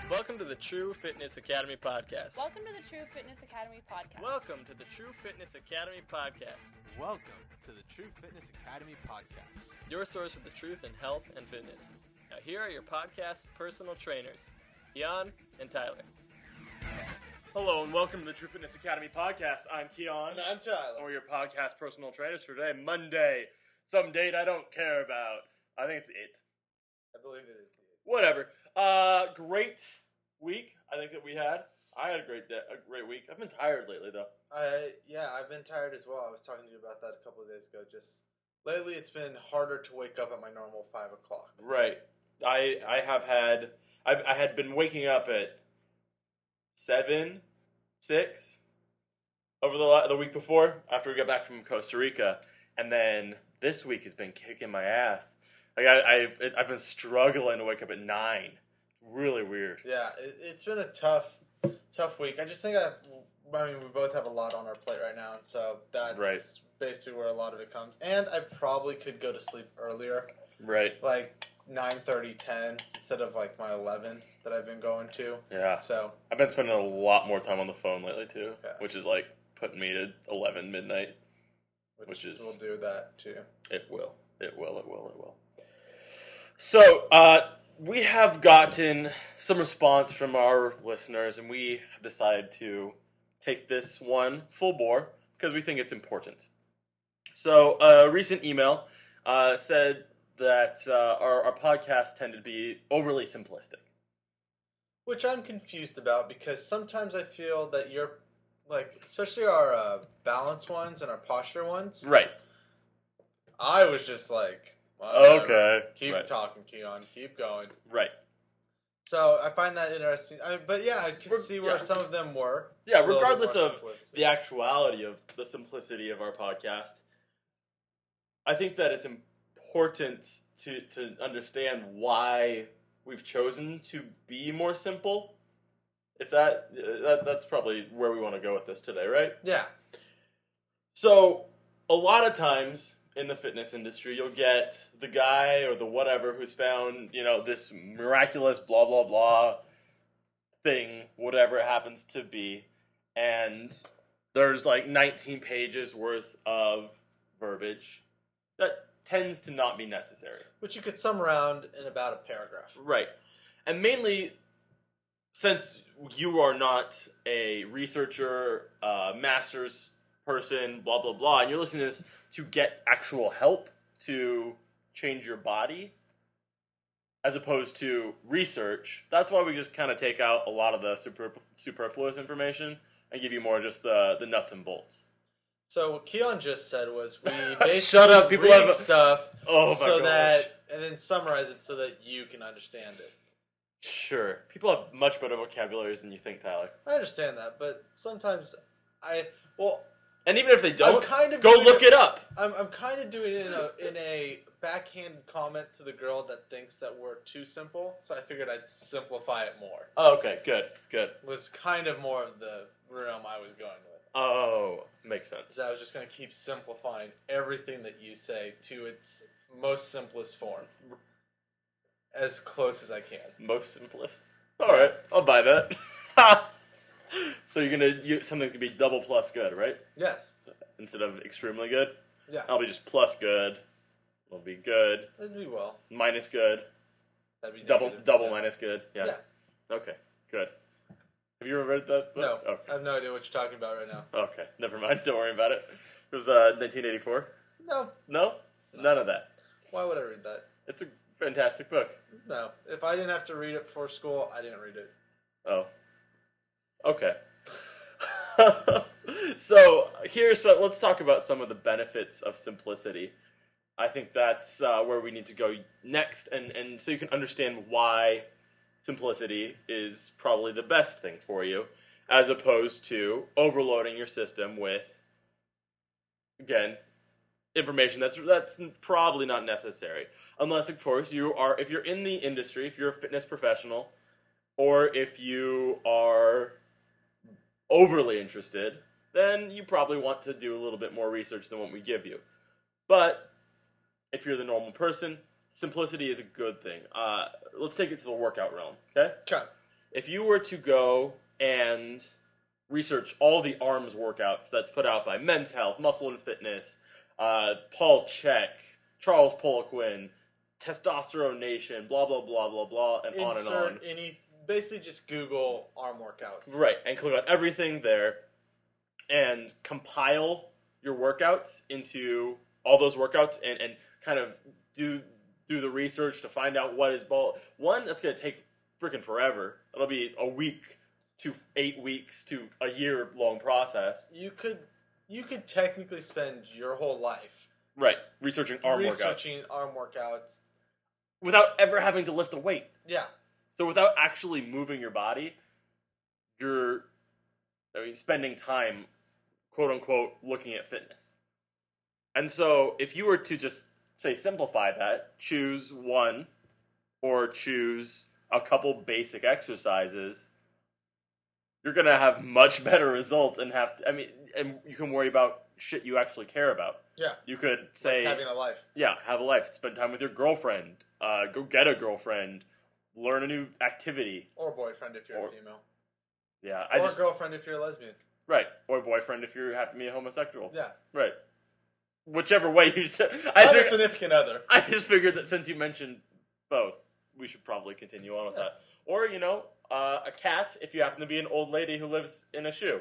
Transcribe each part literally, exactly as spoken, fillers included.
Welcome to the True Fitness Academy podcast. Welcome to the True Fitness Academy podcast. Welcome to the True Fitness Academy podcast. Welcome to the True Fitness Academy podcast. Your source for the truth in health and fitness. Now here are your podcast personal trainers, Keon and Tyler. Hello and welcome to the True Fitness Academy podcast. I'm Keon. And I'm Tyler. We're your podcast personal trainers for today, Monday. Some date I don't care about. I think it's the eighth. I believe it is the eighth. Whatever. Uh, great week I think that we had. I had a great day, a great week. I've been tired lately though. I yeah, I've been tired as well. I was talking to you about that a couple of days ago. Just lately, it's been harder to wake up at my normal five o'clock. Right. I I have had I I had been waking up at seven, six over the la- the week before after we got back from Costa Rica, and then this week has been kicking my ass. Like I I I've been struggling to wake up at nine. Really weird. Yeah, it, it's been a tough, tough week. I just think I, I mean, we both have a lot on our plate right now, and so that's Right. basically where a lot of it comes. And I probably could go to sleep earlier, Right. like nine thirty, ten, instead of like my eleven that I've been going to. Yeah. So I've been spending a lot more time on the phone lately too, Yeah. which is like putting me to eleven midnight. which, Which is- we'll do that too. It will. It will. It will. It will. So, uh, we have gotten some response from our listeners, and we have decided to take this one full bore because we think it's important. So, a recent email uh, said that uh, our, our podcast tended to be overly simplistic. Which I'm confused about because sometimes I feel that you're, like, especially our uh, balance ones and our posture ones, Right. I was just like, whatever. Okay. Keep Right. talking, Keon. Keep going. Right. So I find that interesting. I, but yeah, I could Reg- see where yeah. some of them were. Yeah, a little bit regardless more of simplistic. the actuality of the simplicity of our podcast, I think that it's important to, to understand why we've chosen to be more simple. If that, that that's probably where we want to go with this today, right? Yeah. So, a lot of times in the fitness industry, you'll get the guy or the whatever who's found, you know, this miraculous blah, blah, blah thing, whatever it happens to be, and there's like nineteen pages worth of verbiage that tends to not be necessary. Which you could sum around in about a paragraph. Right. And mainly, since you are not a researcher, uh, master's person, blah, blah, blah, and you're listening to this to get actual help to change your body, as opposed to research, that's why we just kind of take out a lot of the super, superfluous information and give you more just the, the nuts and bolts. So what Keon just said was we basically Shut up, people read have a- stuff Oh my so gosh. that, and then summarize it so that you can understand it. Sure. People have much better vocabularies than you think, Tyler. I understand that, but sometimes I, well, And even if they don't, kind of go doing look it- it up. I'm I'm kind of doing it in a in a backhanded comment to the girl that thinks that we're too simple. So I figured I'd simplify it more. Oh, okay, good, good. Was kind of more of the realm I was going with. Oh, makes sense. So I was just going to keep simplifying everything that you say to its most simplest form, as close as I can. Most simplest. All right, I'll buy that. So you're gonna you, something's gonna be double plus good, right? Yes. Instead of extremely good. Yeah. I'll be just plus good. It'll be good. That'd be well. Minus good. That'd be Double negative. double Yeah. minus good. Yeah. Yeah. Okay. Good. Have you ever read that book? No, Okay. I have no idea what you're talking about right now. Okay. Never mind. Don't worry about it. It was uh, nineteen eighty-four. No. No? No. None of that. Why would I read that? It's a fantastic book. No. If I didn't have to read it for school, I didn't read it. Oh. Okay. So here's so let's talk about some of the benefits of simplicity. I think that's uh, where we need to go next, and, and so you can understand why simplicity is probably the best thing for you, as opposed to overloading your system with, again, information that's that's probably not necessary, unless of course you are if you're in the industry, if you're a fitness professional, or if you are overly interested, then you probably want to do a little bit more research than what we give you. But if you're the normal person, simplicity is a good thing. Uh, let's take it to the workout realm, okay? Okay. if you were to go and research all the arms workouts that's put out by Men's Health, Muscle and Fitness, uh, Paul Chek, Charles Poliquin, Testosterone Nation, blah blah blah blah blah, and on and Insert on. any, basically just Google arm workouts. Right, and click on everything there, and compile your workouts into all those workouts, and, and kind of do do the research to find out what is ball. One, that's going to take freaking forever. It'll be a week to eight weeks to a year long process. You could you could technically spend your whole life Right, researching arm researching workouts arm workouts. without ever having to lift a weight. Yeah. So without actually moving your body, you're I mean, spending time, quote unquote, looking at fitness. And so if you were to just, say, simplify that, choose one or choose a couple basic exercises, you're going to have much better results and have to, I mean, and you can worry about shit you actually care about. Yeah. You could say, Like having a life. yeah, have a life, spend time with your girlfriend, uh, go get a girlfriend, learn a new activity. Or boyfriend if you're Or- a female. Yeah, I Or just girlfriend if you're a lesbian. right, or boyfriend if you happen to be a homosexual. Yeah. Right. Whichever way you. T- I I have a just, significant other. I just figured that since you mentioned both, we should probably continue on with Yeah. that. Or you know, uh, a cat if you happen to be an old lady who lives in a shoe.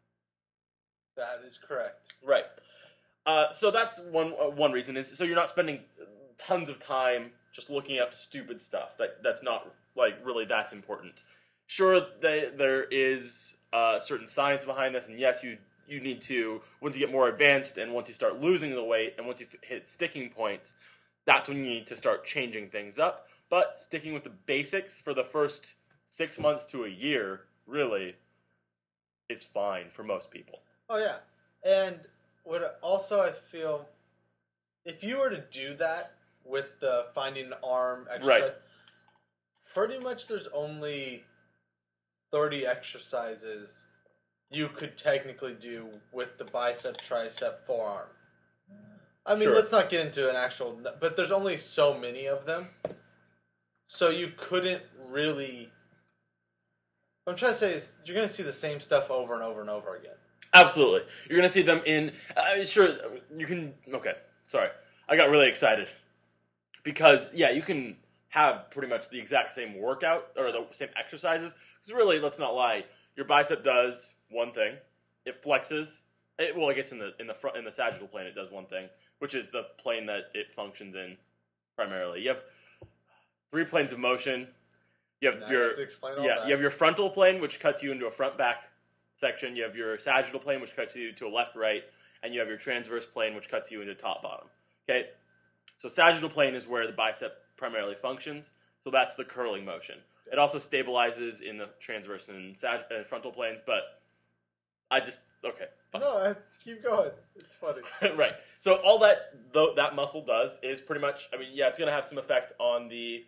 That is correct. Right. Uh, so that's one uh, one reason is so you're not spending tons of time just looking up stupid stuff that that's not like really that important. Sure, they, there is uh, certain science behind this, and yes, you you need to once you get more advanced and once you start losing the weight and once you hit sticking points, that's when you need to start changing things up. But sticking with the basics for the first six months to a year really is fine for most people. Oh yeah, and what also I feel, if you were to do that with the finding an arm exercise, Right. pretty much there's only thirty exercises you could technically do with the bicep, tricep, forearm. I mean, Sure. let's not get into an actual, but there's only so many of them, so you couldn't really. What I'm trying to say is you're going to see the same stuff over and over and over again. Absolutely. You're going to see them in... Uh, sure, you can... Okay, sorry. I got really excited. Because, yeah, you can have pretty much the exact same workout, or the same exercises. Because really, let's not lie, your bicep does one thing. It flexes. It, well, I guess in the in the front in the sagittal plane it does one thing, which is the plane that it functions in primarily. You have three planes of motion. You have Now you your... have to explain all Yeah, that. you have your frontal plane, which cuts you into a front-back section. You have your sagittal plane, which cuts you to a left-right, and you have your transverse plane, which cuts you into top-bottom. Okay, so sagittal plane is where the bicep primarily functions. So that's the curling motion. It also stabilizes in the transverse and sag- uh, frontal planes, but I just okay. fine. No, I, keep going. It's funny. Right. So all that though that muscle does is pretty much. I mean, yeah, it's going to have some effect on the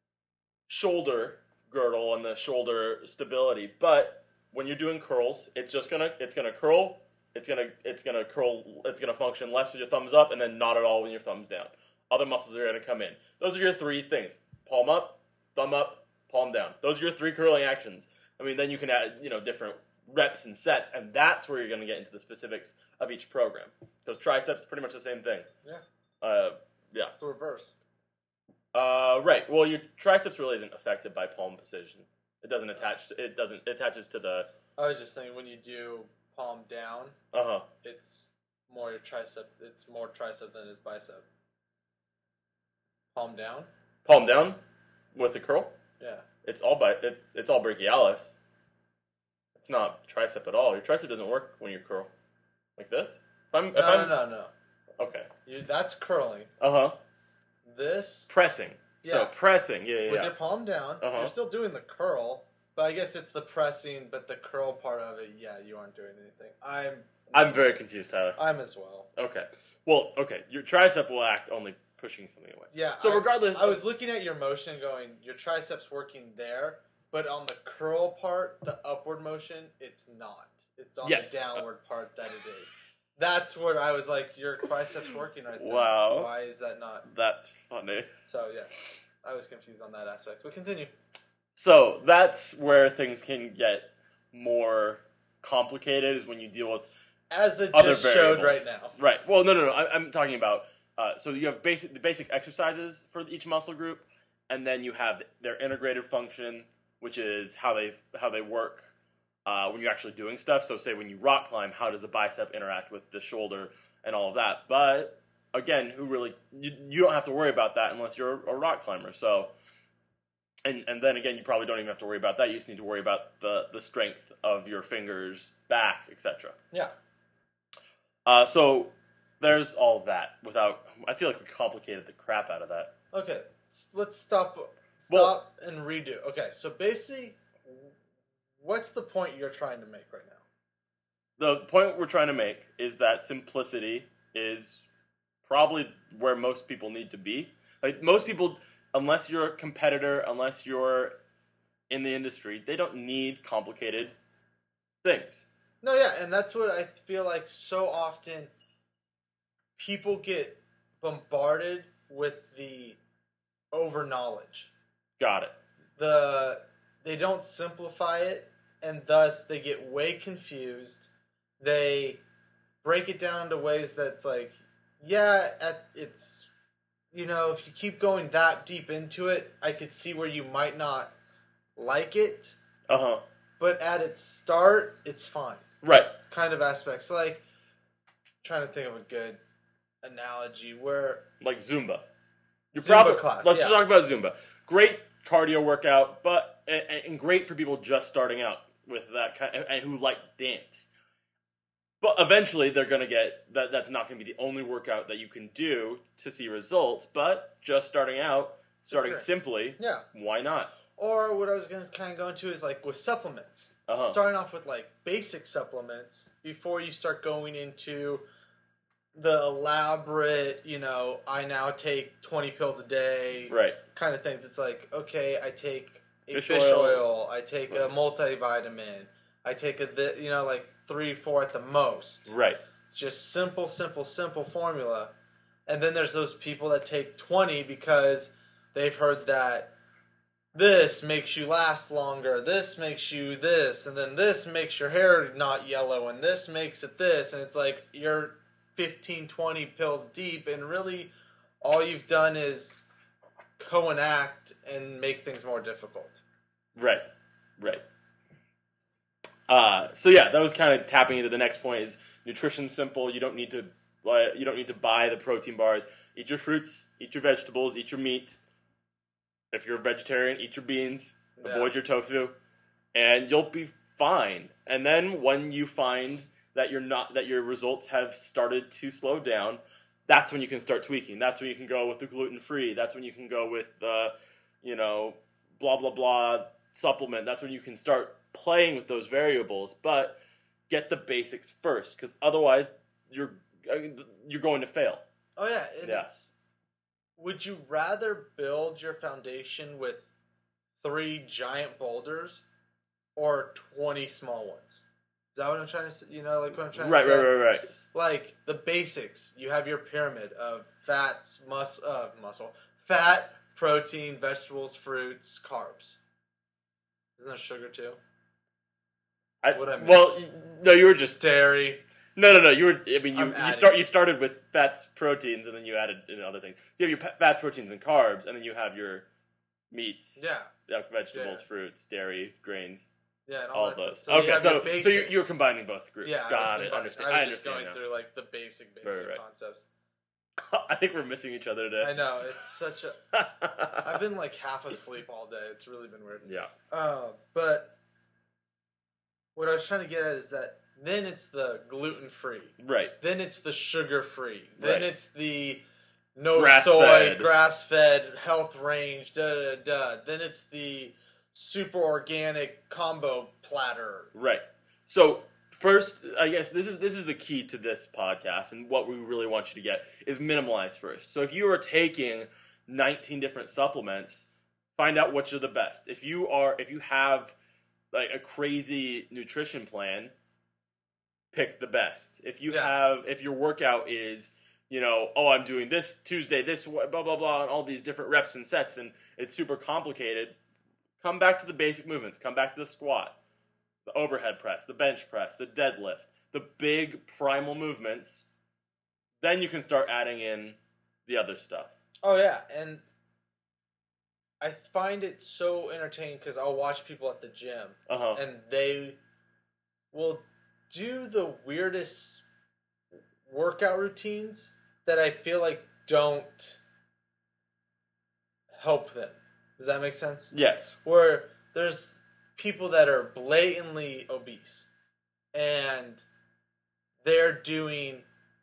shoulder girdle and the shoulder stability, but when you're doing curls, it's just gonna it's gonna curl. It's gonna it's gonna curl. It's gonna function less with your thumbs up, and then not at all with your thumbs down. Other muscles are gonna come in. Those are your three things: palm up, thumb up, palm down. Those are your three curling actions. I mean, then you can add you know different reps and sets, and that's where you're gonna get into the specifics of each program. Because triceps, pretty much the same thing. Yeah. Uh, yeah. It's the reverse. Uh, right. Well, your triceps really isn't affected by palm position. It doesn't attach. To, it doesn't. It attaches to the. I was just thinking when you do palm down, Uh huh. it's more your tricep. It's more tricep than his bicep. Palm down. Palm down with the curl. Yeah. It's all by it's it's all brachialis. It's not tricep at all. Your tricep doesn't work when you curl like this. If I'm, if No, I'm, no, no, no. Okay. You, that's curling. Uh huh. This Pressing. So Yeah. pressing. Yeah, yeah. with yeah. your palm down, Uh-huh. you're still doing the curl, but I guess it's the pressing, but the curl part of it, yeah, you aren't doing anything. I'm I'm very confused, Tyler. I'm as well. Okay. Well, okay. Your tricep will act only pushing something away. Yeah. So I- regardless, I was looking at your motion going, your triceps working there, but on the curl part, the upward motion, it's not. It's on Yes. the downward part that it is. That's where I was like, your triceps working right there. Wow. Why is that not? That's funny. So, yeah. I was confused on that aspect. But continue. So that's where things can get more complicated, is when you deal with As it other just showed variables. right now. Right. Well, no, no, no. I, I'm talking about. Uh, so you have basic the basic exercises for each muscle group, and then you have their integrated function, which is how they how they work uh, when you're actually doing stuff. So, say when you rock climb, how does the bicep interact with the shoulder and all of that? But again, who really you, you don't have to worry about that unless you're a rock climber. So. And and then again, you probably don't even have to worry about that. You just need to worry about the, the strength of your fingers, back, et cetera. Yeah. Uh, so there's all that. Without, I feel like we complicated the crap out of that. Okay, s- let's stop. Stop Well- and redo. Okay, so basically, what's the point you're trying to make right now? The point we're trying to make is that simplicity is probably where most people need to be. Like most people, unless you're a competitor, unless you're in the industry, they don't need complicated things. No, yeah, and that's what I feel like so often people get bombarded with the over knowledge. Got it. The they don't simplify it, and thus they get way confused. They break it down to ways that's like, yeah, at, it's, you know, if you keep going that deep into it, I could see where you might not like it, Uh huh. but at its start, it's fine. Right. Kind of aspects. Like, trying to think of a good analogy where, Like Zumba. You're Zumba probably, class, let's yeah. talk about Zumba. Great cardio workout, but and, and great for people just starting out with that kind of, and who like dance. But eventually, they're going to get that. That's not going to be the only workout that you can do to see results. But just starting out, starting Okay. simply, yeah. why not? Or what I was going to kind of go into is like with supplements. Uh-huh. Starting off with like basic supplements before you start going into the elaborate, you know, I now take twenty pills a day Right. kind of things. It's like, okay, I take a Fish fish, oil. oil. I take a Right. multivitamin, I take a, thi- you know, like three, four at the most. Right. It's just simple, simple, simple formula. And then there's those people that take twenty because they've heard that this makes you last longer, this makes you this, and then this makes your hair not yellow, and this makes it this. And it's like you're fifteen, twenty pills deep, and really all you've done is co-enact and make things more difficult. Right. Right. Uh, so yeah, that was kind of tapping into the next point. Is nutrition simple? You don't need to uh, you don't need to buy the protein bars. Eat your fruits, eat your vegetables, eat your meat. If you're a vegetarian, eat your beans. Yeah. Avoid your tofu, and you'll be fine. And then when you find that you're not that your results have started to slow down, that's when you can start tweaking. That's when you can go with the gluten free. That's when you can go with the, you know, blah blah blah supplement. That's when you can start playing with those variables. But get the basics first, because otherwise you're you're going to fail. Oh yeah, and Yeah. it's. Would you rather build your foundation with three giant boulders or twenty small ones? Is that what I'm trying to say? You know, like what I'm trying Right, to say? right, right, right. Like the basics. You have your pyramid of fats, mus- uh, muscle, fat, protein, vegetables, fruits, carbs. Isn't there sugar too? I, What'd I miss? well, y- no, you were just Dairy. no, no, no. You were. I mean, you, I'm you adding. start. You started with fats, proteins, and then you added in other things. You have your pa- fats, proteins, and carbs, and then you have your meats, Yeah. like vegetables, Yeah. fruits, dairy, grains, Yeah, and all, all that of those. stuff. So you okay, have so your so you, basics. you're combining both groups. Yeah, I was Got it. combining- Understand. I I, was just understand going now. through like the basic, basic Right, right. concepts. I think we're missing each other today. I know it's such a. I've been like half asleep all day. It's really been weird. yeah. Uh, but what I was trying to get at is that then it's the gluten free, Right. then it's the sugar free, then Right. it's the no Grass soy, fed. grass fed, health range, da da da. da. Then it's the super organic combo platter. Right. So first, I guess this is this is the key to this podcast, and what we really want you to get is minimalize first. So if you are taking nineteen different supplements, find out which are the best. If you are, if you have like a crazy nutrition plan, pick the best. If you Yeah. have, if your workout is, you know, oh, I'm doing this Tuesday, this blah blah blah, and all these different reps and sets, and it's super complicated. Come back to the basic movements. Come back to the squat, the overhead press, the bench press, the deadlift, the big primal movements. Then you can start adding in the other stuff. Oh yeah, and I find it so entertaining because I'll watch people at the gym, Uh-huh. and they will do the weirdest workout routines that I feel like don't help them. Does that make sense? Yes. Where there's people that are blatantly obese, and they're doing...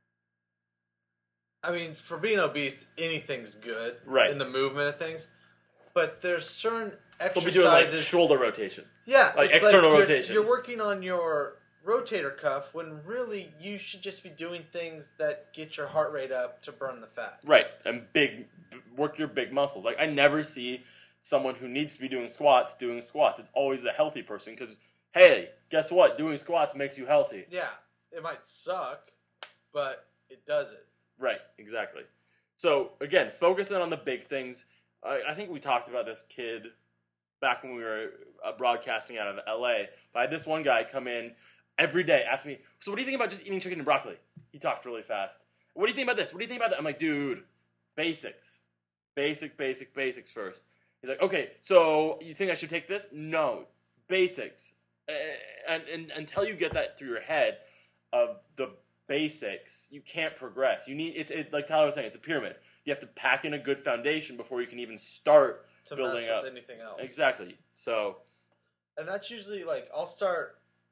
I mean, for being obese, anything's good Right. in the movement of things. But there's certain We'll be doing like exercises... shoulder rotation. Yeah, Like it's external you're- rotation. You're working on your rotator cuff when really you should just be doing things that get your heart rate up to burn the fat. Right. And big, b- work your big muscles. Like, I never see someone who needs to be doing squats doing squats. It's always the healthy person because, hey, guess what? Doing squats makes you healthy. Yeah, it might suck, but it does it. Right, exactly. So, again, focusing on the big things. I, I think we talked about this kid back when we were uh, broadcasting out of L A. But I had this one guy come in every day, ask me, so what do you think about just eating chicken and broccoli? He talked really fast. What do you think about this? What do you think about that? I'm like, dude, basics. Basic, basic, basics first. He's like, okay, so you think I should take this? No. Basics. Uh, and, and until you get that through your head of the basics, you can't progress. You need, it's it, like Tyler was saying, it's a pyramid. You have to pack in a good foundation before you can even start To building mess up. with anything else. Exactly. So, And that's usually like, I'll start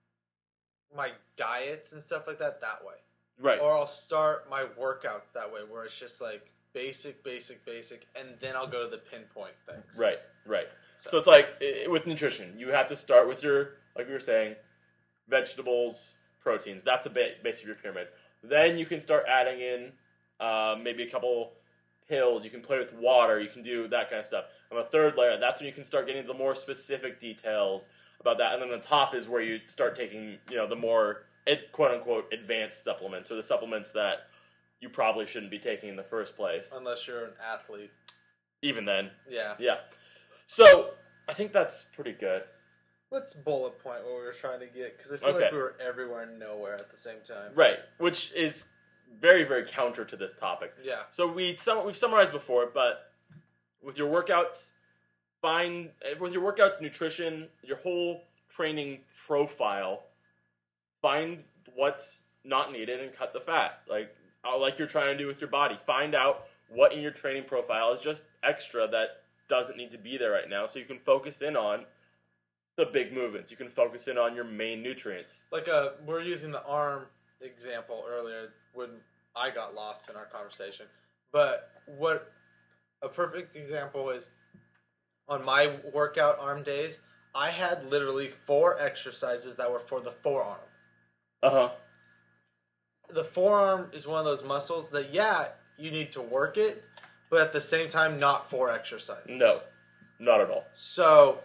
my diets and stuff like that that way. right. Or I'll start my workouts that way, where it's just like basic, basic, basic, and then I'll go to the pinpoint things. Right, right. So, So it's like i- with nutrition, you have to start with your, like we were saying, vegetables, proteins. That's the ba- base of your pyramid. Then you can start adding in uh, maybe a couple pills. You can play with water. You can do that kind of stuff. On the third layer, that's when you can start getting the more specific details about that. And then the top is where you start taking, you know, the more it, quote unquote advanced supplements, or the supplements that you probably shouldn't be taking in the first place. unless you're an athlete. Even then, Yeah. yeah. So I think that's pretty good. Let's bullet point what we were trying to get, because I feel Okay. like we were everywhere and nowhere at the same time. Right, which is very, very counter to this topic. Yeah. So we sum- we've summarized before, but with your workouts, find with your workouts, nutrition, your whole training profile, find what's not needed and cut the fat. Like uh, like you're trying to do with your body. Find out what in your training profile is just extra that doesn't need to be there right now, so you can focus in on the big movements. You can focus in on your main nutrients. Like uh, we we're using the arm example earlier when I got lost in our conversation. But what a perfect example is, on my workout arm days, I had literally four exercises that were for the forearm. Uh huh. The forearm is one of those muscles that, yeah, you need to work it, but at the same time, not four exercises. No, not at all. So,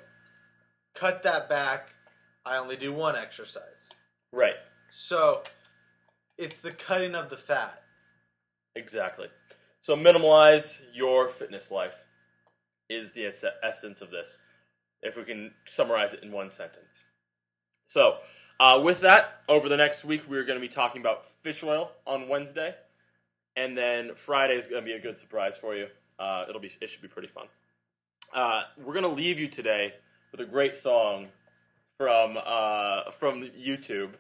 cut that back. I only do one exercise. Right. So, it's the cutting of the fat. Exactly. So minimalize your fitness life is the ess- essence of this, if we can summarize it in one sentence. So, uh, with that, over the next week, we're going to be talking about fish oil on Wednesday, and then Friday is going to be a good surprise for you. Uh, it'll be, it should be pretty fun. Uh, we're going to leave you today with a great song from uh, from YouTube.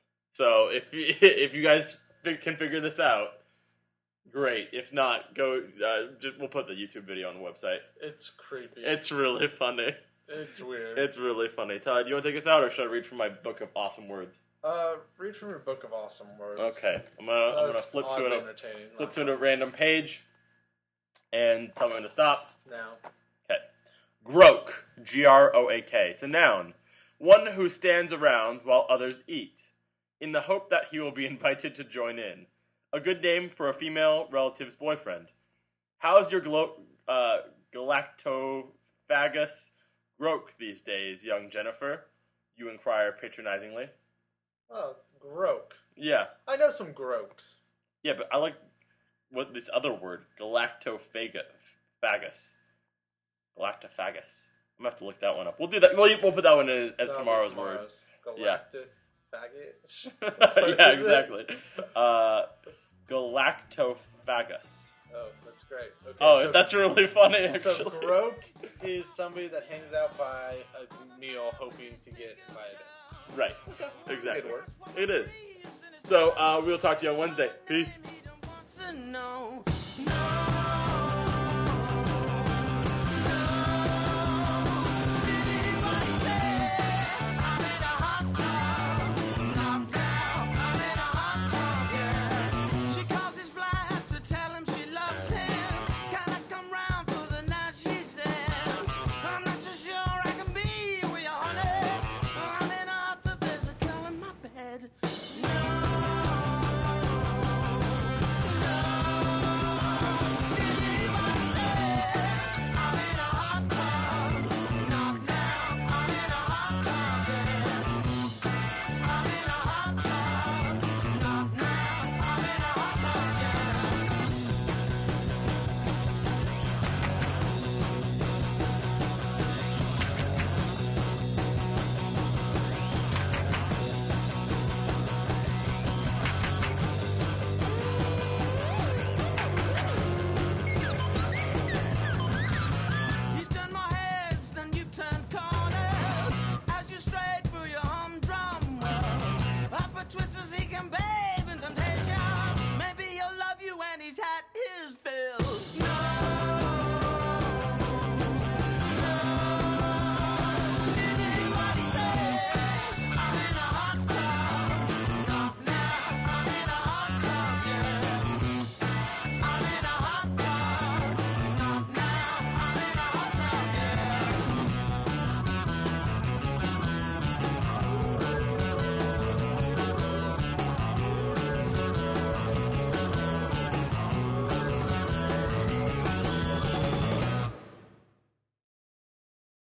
So if you, if you guys can figure this out, great. If not, go. Uh, just, we'll put the YouTube video on the website. It's creepy. It's really funny. It's weird. It's really funny. Todd, you want to take us out, or should I read from my book of awesome words? Uh, read from your book of awesome words. Okay, I'm gonna That I'm was gonna flip to oddly a entertaining. flip to a random page, and tell me when to stop. Now, Okay, Groak, G R O A K. It's a noun. One who stands around while others eat, in the hope that he will be invited to join in. A good name for a female relative's boyfriend. How's your glo- uh, galactophagus groak these days, young Jennifer? You inquire patronizingly. oh, groak. Yeah, I know some groaks. yeah, but I like what this other word, galactophagus. Galactophagus. I'm gonna have to look that one up. We'll do that. We'll, we'll put that one in as That'll be tomorrow's, word. Galactic faggot. Yeah, exactly. Uh, Galactophagus. Oh, that's great. Okay, Oh, so, that's really funny, actually. So Grok is somebody that hangs out by a meal hoping to get invited. Right. Okay, that's a Exactly. good word. It is. So, uh, we'll talk to you on Wednesday. Peace. to know